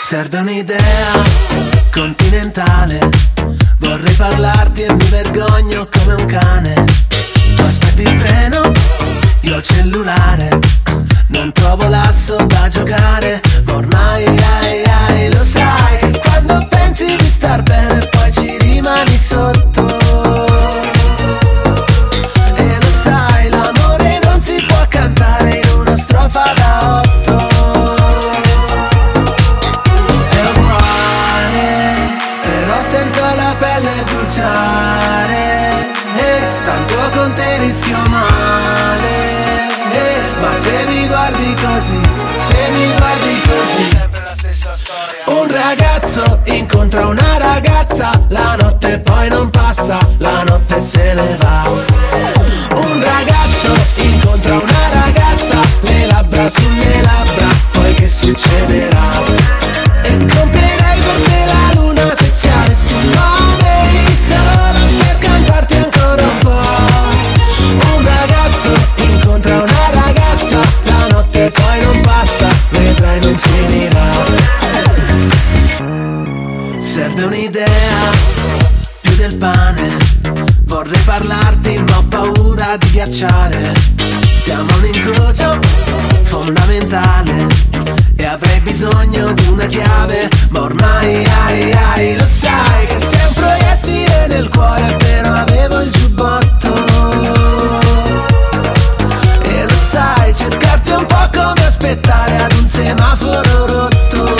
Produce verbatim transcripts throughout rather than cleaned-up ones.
Serve un'idea continentale, vorrei parlarti e mi vergogno come un cane. Tu aspetti il treno, io il cellulare, non trovo l'asso da giocare, ma ormai ai, ai, lo sai che quando pensi di star bene poi ci rimani sotto. E lo sai, l'amore non si può cantare in una strofa da otto. È uguale, però sento la pelle bruciare, e tanto con te rischio male. Ma se mi guardi così, se mi guardi così, un ragazzo incontra una ragazza, la notte poi non passa, la notte se ne va. Un ragazzo incontra una ragazza, le labbra sulle labbra, poi che succederà? E comprerei per te la luna se ci avessi money, solo per cantarti ancora un po'. Un ragazzo incontra una ragazza, la notte poi non passa, vedrai non finirà. Serve un'idea, più del pane, vorrei parlarti ma ho paura di ghiacciare. Siamo un incrocio fondamentale e avrei bisogno di una chiave, ma ormai ai ai lo sai che sei un proiettile nel cuore, però avevo il giubbotto. E lo sai, cercarti è un po' come aspettare ad un semaforo rotto.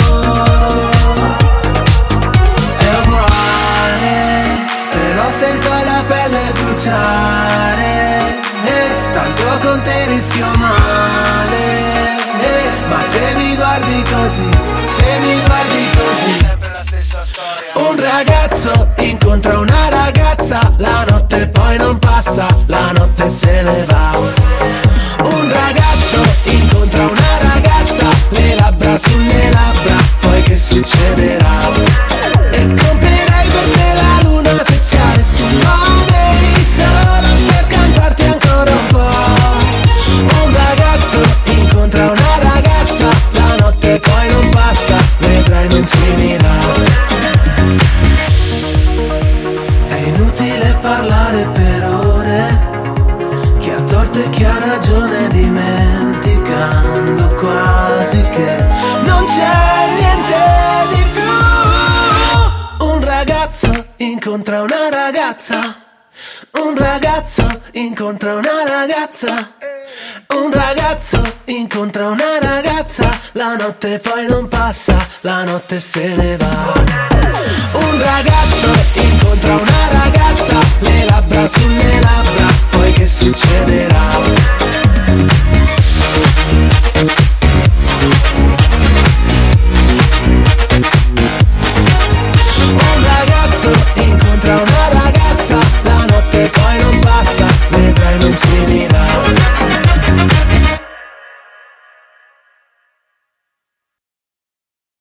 È uguale, però sento la pelle bruciare, e tanto con te rischio male. E ma se mi guardi così, se mi guardi così, un ragazzo incontra una ragazza, la notte poi non passa, la notte se ne va. Un ragazzo incontra una ragazza, le labbra sulle labbra, poi che succederà? E comprerei per te la luna se ci avessi money, solo per cantarti ancora un po'. Un ragazzo incontra una ragazza, la notte poi non passa, vedrai non finirà. È inutile parlare per ore, chi ha torto e chi ha ragione, dimenticando quasi che non c'è niente di più. Un ragazzo incontra una ragazza, un ragazzo incontra una ragazza, un ragazzo incontra una ragazza, la notte poi non passa, la notte se ne va. Un ragazzo incontra una ragazza, le labbra sulle labbra, poi che succederà?